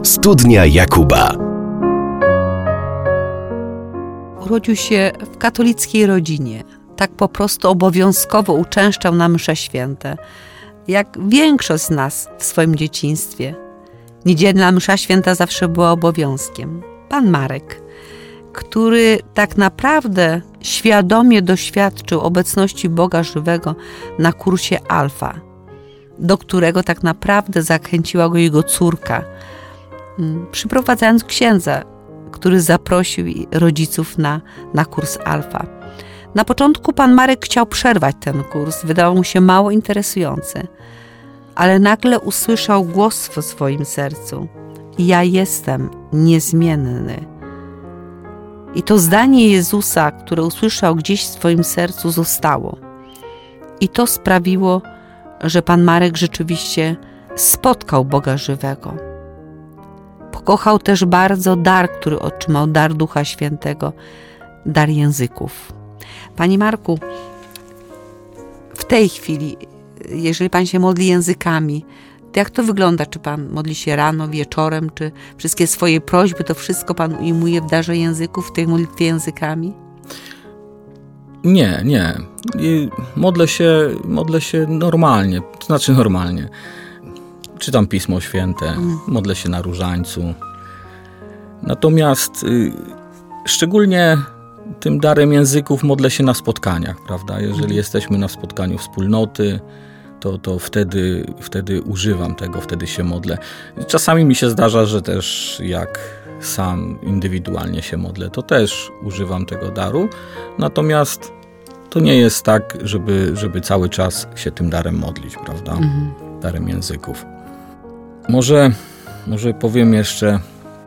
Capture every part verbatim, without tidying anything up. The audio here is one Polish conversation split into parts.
Studnia Jakuba. Urodził się w katolickiej rodzinie. Tak po prostu obowiązkowo uczęszczał na msze święte, jak większość z nas w swoim dzieciństwie. Niedzielna msza święta zawsze była obowiązkiem. Pan Marek, który tak naprawdę świadomie doświadczył obecności Boga żywego na kursie Alfa, do którego tak naprawdę zachęciła go jego córka, przyprowadzając księdza, który zaprosił rodziców na, na kurs Alfa. Na początku pan Marek chciał przerwać ten kurs, wydawał mu się mało interesujący, ale nagle usłyszał głos w swoim sercu: ja jestem niezmienny. I to zdanie Jezusa, które usłyszał gdzieś w swoim sercu, zostało. I to sprawiło, że pan Marek rzeczywiście spotkał Boga żywego. Pokochał też bardzo dar, który otrzymał, dar Ducha Świętego, dar języków. Panie Marku, w tej chwili, jeżeli pan się modli językami, to jak to wygląda? Czy pan modli się rano, wieczorem, czy wszystkie swoje prośby, to wszystko pan ujmuje w darze języków, w tej modlitwie językami? Nie, nie. Modlę się, modlę się normalnie, to znaczy normalnie. Czytam Pismo Święte, mm. modlę się na różańcu. Natomiast y, szczególnie tym darem języków modlę się na spotkaniach, prawda? Jeżeli mm. jesteśmy na spotkaniu wspólnoty, to, to wtedy, wtedy używam tego, wtedy się modlę. Czasami mi się zdarza, że też jak sam indywidualnie się modlę, to też używam tego daru. Natomiast to nie jest tak, żeby, żeby cały czas się tym darem modlić, prawda? Mm. Darem języków. Może, może powiem jeszcze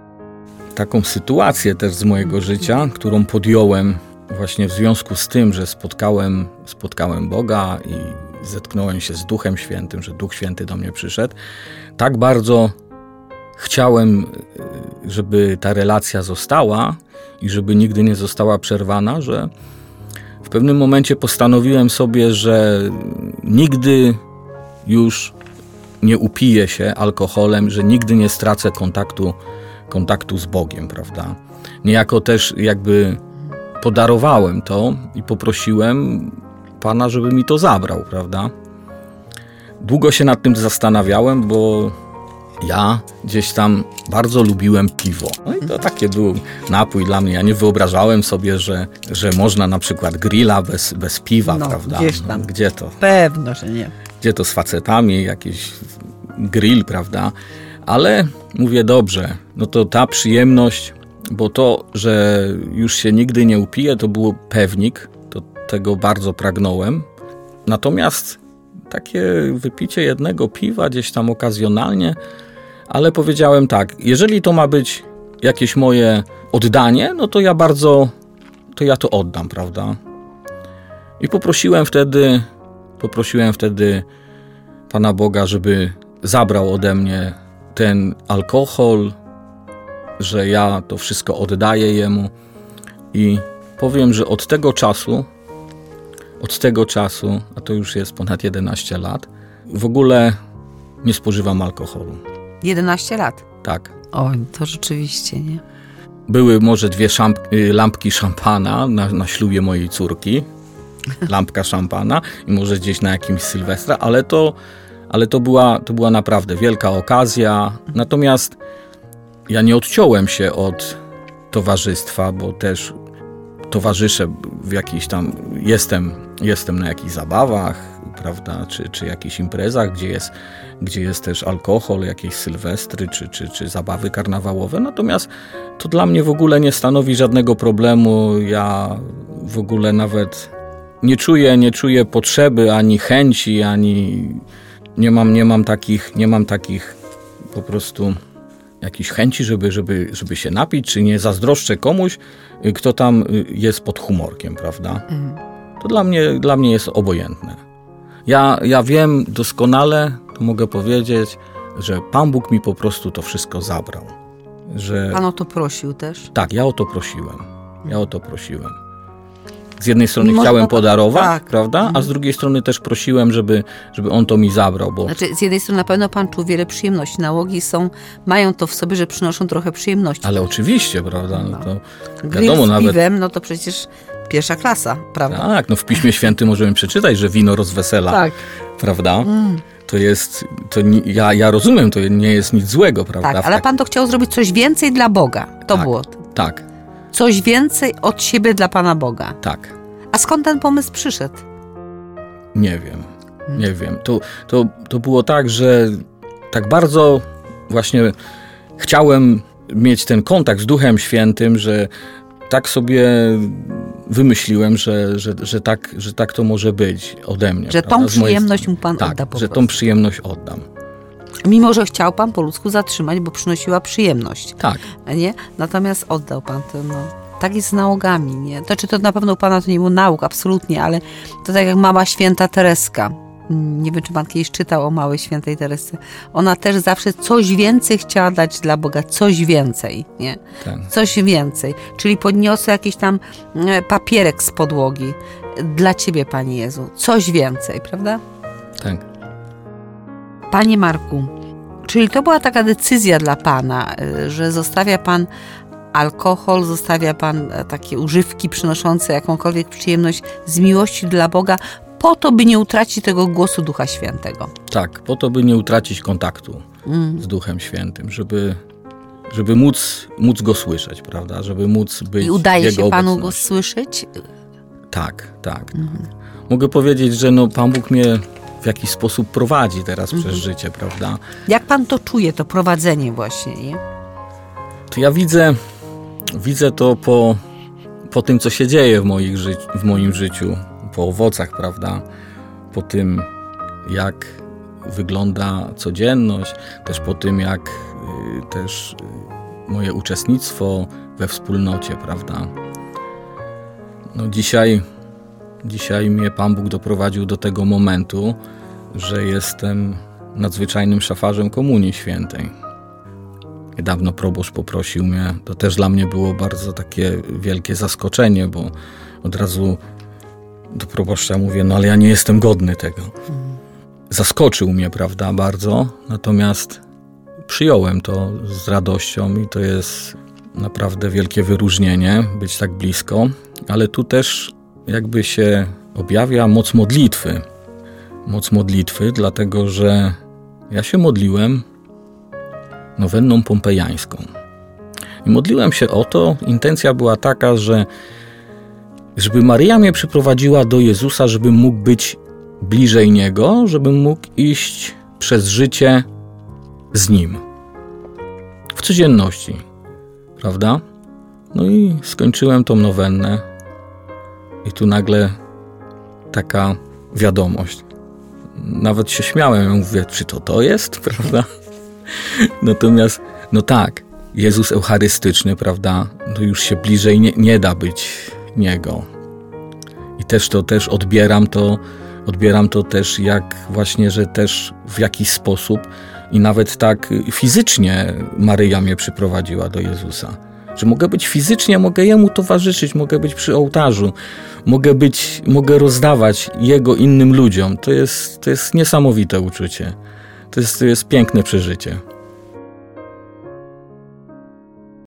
taką sytuację też z mojego życia, którą podjąłem właśnie w związku z tym, że spotkałem, spotkałem Boga i zetknąłem się z Duchem Świętym, że Duch Święty do mnie przyszedł. Tak bardzo chciałem, żeby ta relacja została i żeby nigdy nie została przerwana, że w pewnym momencie postanowiłem sobie, że nigdy już nie upiję się alkoholem, że nigdy nie stracę kontaktu, kontaktu z Bogiem, prawda? Niejako też jakby podarowałem to i poprosiłem Pana, żeby mi to zabrał, prawda? Długo się nad tym zastanawiałem, bo ja gdzieś tam bardzo lubiłem piwo. No i to takie był napój dla mnie. Ja nie wyobrażałem sobie, że, że można na przykład grilla bez, bez piwa, no, prawda? Gdzieś tam. No, gdzie to? Pewno, że nie. Gdzie to z facetami, jakiś grill, prawda? Ale mówię, dobrze, no to ta przyjemność, bo to, że już się nigdy nie upiję, to był pewnik, to tego bardzo pragnąłem. Natomiast takie wypicie jednego piwa gdzieś tam okazjonalnie, ale powiedziałem tak, jeżeli to ma być jakieś moje oddanie, no to ja bardzo, to ja to oddam, prawda? I poprosiłem wtedy, poprosiłem wtedy Pana Boga, żeby zabrał ode mnie ten alkohol, że ja to wszystko oddaję Jemu i powiem, że od tego czasu, od tego czasu, a to już jest ponad jedenaście lat, w ogóle nie spożywam alkoholu. jedenaście lat? Tak. Oj, to rzeczywiście, nie? Były może dwie szamp- lampki szampana na, na ślubie mojej córki, lampka szampana i może gdzieś na jakimś Sylwestra, ale to Ale to była, to była naprawdę wielka okazja. Natomiast ja nie odciąłem się od towarzystwa, bo też towarzyszę w jakiejś tam, jestem, jestem na jakichś zabawach, prawda, czy, czy jakichś imprezach, gdzie jest, gdzie jest też alkohol, jakieś sylwestry, czy, czy, czy zabawy karnawałowe. Natomiast to dla mnie w ogóle nie stanowi żadnego problemu. Ja w ogóle nawet nie czuję, nie czuję potrzeby, ani chęci, ani... Nie mam, nie mam takich, nie mam takich po prostu jakichś chęci, żeby, żeby, żeby się napić, czy nie zazdroszczę komuś, kto tam jest pod humorkiem, prawda? Mhm. To dla mnie, dla mnie jest obojętne. Ja, ja wiem doskonale, to mogę powiedzieć, że Pan Bóg mi po prostu to wszystko zabrał. Że... Pan o to prosił też? Tak, ja o to prosiłem. Ja o to prosiłem. z jednej strony Można chciałem to- podarować, tak. prawda? A z drugiej strony też prosiłem, żeby, żeby on to mi zabrał, bo Znaczy, z jednej strony na pewno pan czuł wiele przyjemności. Nałogi są, mają to w sobie, że przynoszą trochę przyjemności. ale oczywiście, prawda? No to Grill wiadomo z nawet. piwem, no to przecież pierwsza klasa, prawda? Tak, no w Piśmie Świętym możemy przeczytać, że wino rozwesela, Tak. prawda? To jest, to nie, ja, ja rozumiem, to nie jest nic złego, prawda? Tak, W ale tak- pan to chciał zrobić coś więcej dla Boga. To tak, było. Tak, Coś więcej od siebie dla Pana Boga. tak. A skąd ten pomysł przyszedł? Nie wiem, nie wiem. To, to, to było tak, że tak bardzo właśnie chciałem mieć ten kontakt z Duchem Świętym, że tak sobie wymyśliłem, że, że, że, tak, że tak to może być ode mnie. Że prawda? tą Z mojej przyjemność strony. mu Pan tak, odda po że prostu. tą przyjemność oddam. Mimo, że chciał Pan po ludzku zatrzymać, bo przynosiła przyjemność. Tak, Nie? Natomiast oddał Pan to, no. Tak jest z nałogami, nie? To, czy to na pewno u Pana to nie był nauk, absolutnie, ale to tak jak mama święta Tereska. Nie wiem, czy Pan kiedyś czytał o małej świętej Teresce. Ona też zawsze coś więcej chciała dać dla Boga, coś więcej, nie? ten. Coś więcej. Czyli podniosę jakiś tam e, papierek z podłogi dla Ciebie, Panie Jezu. Coś więcej, prawda? tak. Panie Marku, czyli to była taka decyzja dla Pana, y, że zostawia Pan alkohol, zostawia Pan e, takie używki przynoszące jakąkolwiek przyjemność z miłości dla Boga, po to, by nie utracić tego głosu Ducha Świętego. Tak, po to, by nie utracić kontaktu Mm. z Duchem Świętym, żeby, żeby móc, móc Go słyszeć, prawda? Żeby móc być I udaje Jego się Panu obecności. go słyszeć? Tak, tak. tak. Mogę powiedzieć, że no, Pan Bóg mnie w jakiś sposób prowadzi teraz przez życie, prawda? Jak Pan to czuje, to prowadzenie właśnie, nie? To ja widzę, widzę to po, po tym, co się dzieje w, moich ży- w moim życiu, po owocach, prawda? Po tym, jak wygląda codzienność, też po tym, jak y, też y, moje uczestnictwo we wspólnocie, prawda? No dzisiaj, dzisiaj mnie Pan Bóg doprowadził do tego momentu, że jestem nadzwyczajnym szafarzem Komunii Świętej. Niedawno proboszcz poprosił mnie, to też dla mnie było bardzo takie wielkie zaskoczenie, bo od razu do proboszcza mówię, no ale ja nie jestem godny tego. Zaskoczył mnie, prawda, bardzo, natomiast przyjąłem to z radością i to jest naprawdę wielkie wyróżnienie, być tak blisko, ale tu też jakby się objawia moc modlitwy. Moc modlitwy, dlatego że ja się modliłem nowenną pompejańską. I modliłem się o to, intencja była taka, że żeby Maryja mnie przyprowadziła do Jezusa, żebym mógł być bliżej Niego, żebym mógł iść przez życie z Nim. W codzienności, prawda? No i skończyłem tą nowennę i tu nagle taka wiadomość. Nawet się śmiałem, ja mówię, czy to to jest, prawda? Natomiast, no tak, Jezus Eucharystyczny, prawda, to już się bliżej nie, nie da być Niego. I też to też odbieram to, odbieram to też jak właśnie, że też w jakiś sposób i nawet tak fizycznie Maryja mnie przyprowadziła do Jezusa. Że mogę być fizycznie, mogę Jemu towarzyszyć, mogę być przy ołtarzu, mogę być, mogę rozdawać Jego innym ludziom. To jest, to jest niesamowite uczucie. To jest, to jest piękne przeżycie.